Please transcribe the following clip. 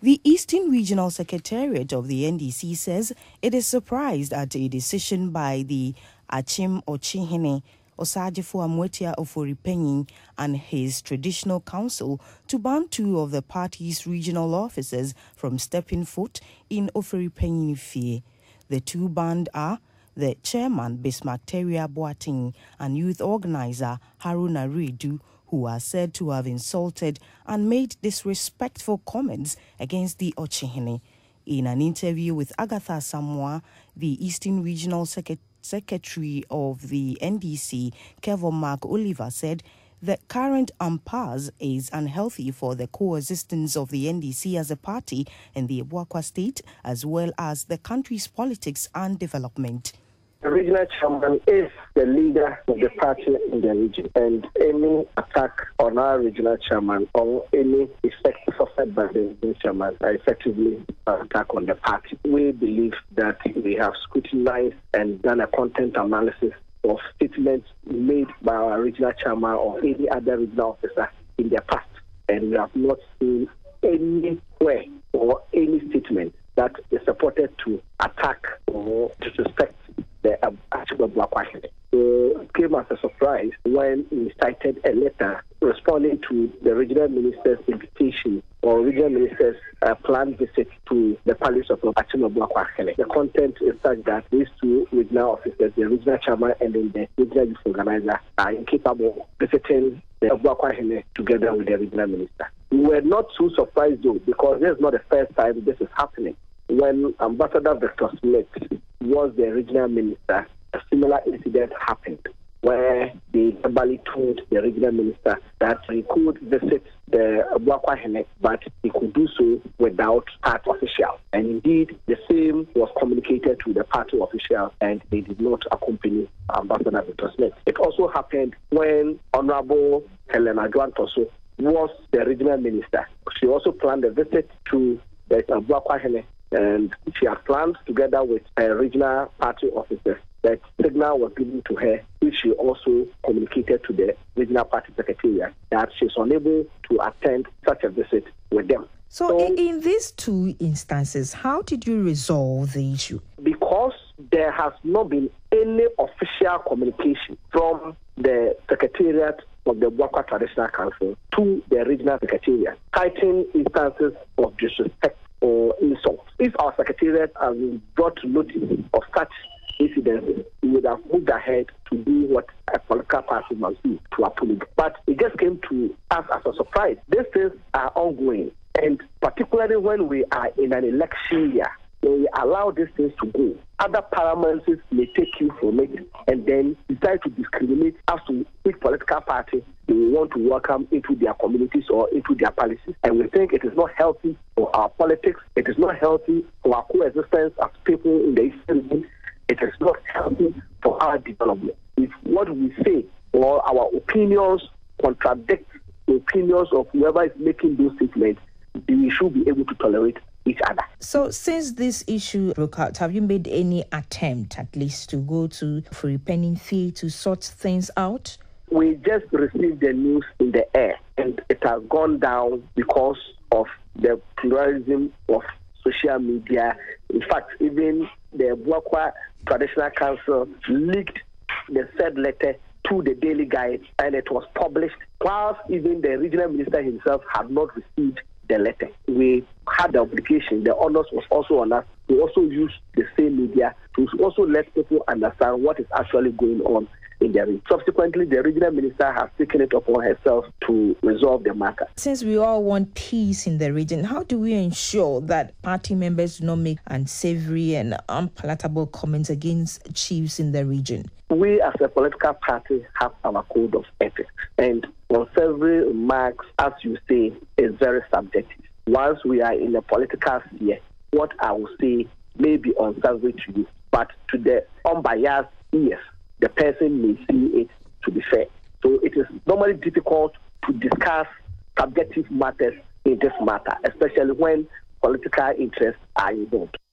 The Eastern Regional Secretariat of the NDC says it is surprised at a decision by the Achim Ochihene Osagyefo Amoatia Ofori-Panyin and his traditional council to ban two of the party's regional officers from stepping foot in Ofori-Panyin Fie. The two banned are the chairman Bismarck Teria Boateng and youth organizer Haruna Redu, who are said to have insulted and made disrespectful comments against the Ochihene. In an interview with Agatha Samoa, the Eastern Regional Secretary of the NDC, Kevin Mark Oliver, said the current impasse is unhealthy for the coexistence of the NDC as a party in the Abuakwa state, as well as the country's politics and development. The regional chairman is the leader of the party in the region, and any attack on our regional chairman or any effect suffered by the regional chairman are effectively an attack on the party. We believe that we have scrutinized and done a content analysis of statements made by our regional chairman or any other regional officer in the past, and we have not seen anywhere or any statement that is supported to attack or disrespect the Achim. So it came as a surprise when we cited a letter responding to the regional minister's invitation or regional minister's planned visit to the palace of Achim. The content is such that these two regional officers, the regional chairman and then the regional youth organizer, are incapable of visiting the Abuakwa together with the regional minister. We were not too surprised though, because this is not the first time this is happening. When Ambassador Victor Smith was the regional minister, a similar incident happened where they verbally told the regional minister that he could visit the Abuakwa, but he could do so without party officials. And indeed, the same was communicated to the party officials, and they did not accompany Ambassador Victor Smith. It also happened when Honorable Helena Joantoso was the regional minister. She also planned a visit to the Abuakwa, and she had planned together with her regional party officers. That signal was given to her, which she also communicated to the regional party secretariat, that she's unable to attend such a visit with them. So in these two instances, how did you resolve the issue? Because there has not been any official communication from the secretariat of the Abuakwa Traditional Council to the regional secretariat, citing instances of disrespect or insult. If our secretariat has been brought to notice of such incidents, we would have moved ahead to do what a political party must do, to apologize. But it just came to us as a surprise. These things are ongoing, and particularly when we are in an election year, when we allow these things to go, other paramountcies may take you from it and then decide to discriminate as to which political party they want to welcome into their communities or into their policies. And we think it is not healthy for our politics. It is not healthy for our coexistence as people in the Eastern region. It is not healthy for our development. If what we say or our opinions contradict the opinions of whoever is making those statements, we should be able to tolerate each other. So since this issue broke out, have you made any attempt at least to go to Ofori-Panyin Fie to sort things out? We just received the news in the air, and it has gone down because of the pluralism of social media. In fact, even the Abuakwa Traditional Council leaked the said letter to the Daily Guide, and it was published whilst even the regional minister himself had not received the letter. We had the obligation, the onus was also on us to also use the same media to also let people understand what is actually going on in the region. Subsequently, the regional minister has taken it upon herself to resolve the matter. Since we all want peace in the region, how do we ensure that party members do not make unsavory and unpalatable comments against chiefs in the region? We as a political party have our code of ethics, and unsavory remarks, as you say, is very subjective. Once we are in a political sphere, what I will say may be unsavory to you, but to the unbiased ears, the person may see it to be fair. So it is normally difficult to discuss subjective matters in this matter, especially when political interests are involved.